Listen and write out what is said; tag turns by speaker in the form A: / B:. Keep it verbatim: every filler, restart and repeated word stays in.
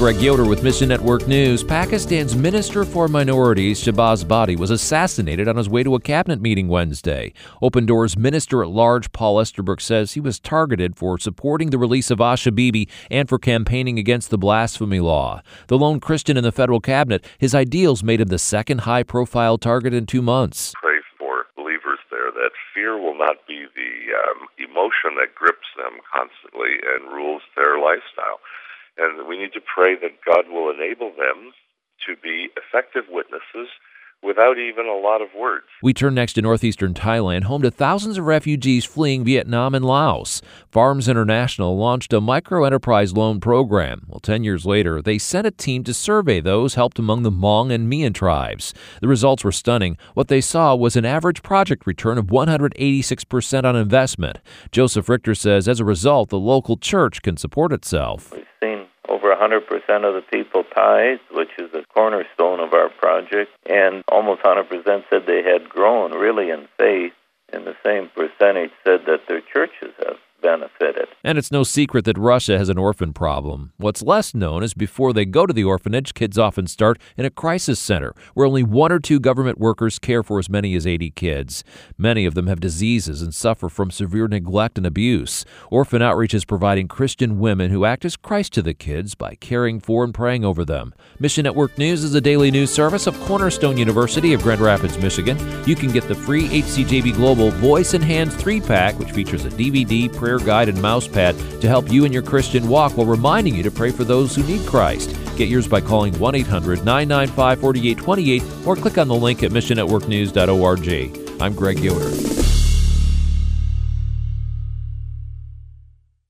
A: Greg Yoder with Mission Network News. Pakistan's Minister for Minorities, Shahbaz Bhatti, was assassinated on his way to a cabinet meeting Wednesday. Open Doors Minister-at-Large Paul Esterbrook says he was targeted for supporting the release of Asha Bibi and for campaigning against the blasphemy law. The lone Christian in the federal cabinet, his ideals made him the second high-profile target in two months.
B: Pray for believers there that fear will not be the um, emotion that grips them constantly and rules their lifestyle. And we need to pray that God will enable them to be effective witnesses without even a lot of words.
A: We turn next to northeastern Thailand, home to thousands of refugees fleeing Vietnam and Laos. Farms International launched a microenterprise loan program. Well, ten years later, they sent a team to survey those helped among the Hmong and Mian tribes. The results were stunning. What they saw was an average project return of one hundred eighty-six percent on investment. Joseph Richter says as a result, the local church can support itself.
C: We've seen over one hundred percent of the people tithed, which is the cornerstone of our project, and almost one hundred percent said they had grown really in faith, and the same percentage said that their churches have benefited.
A: And it's no secret that Russia has an orphan problem. What's less known is before they go to the orphanage, kids often start in a crisis center where only one or two government workers care for as many as eighty kids. Many of them have diseases and suffer from severe neglect and abuse. Orphan Outreach is providing Christian women who act as Christ to the kids by caring for and praying over them. Mission Network News is a daily news service of Cornerstone University of Grand Rapids, Michigan. You can get the free H C J B Global Voice in Hand three-pack, which features a D V D, prayer guide, and mouse pad to help you in your Christian walk while reminding you to pray for those who need Christ. Get yours by calling one eight hundred nine nine five four eight two eight or click on the link at mission network news dot org. I'm Greg Yoder.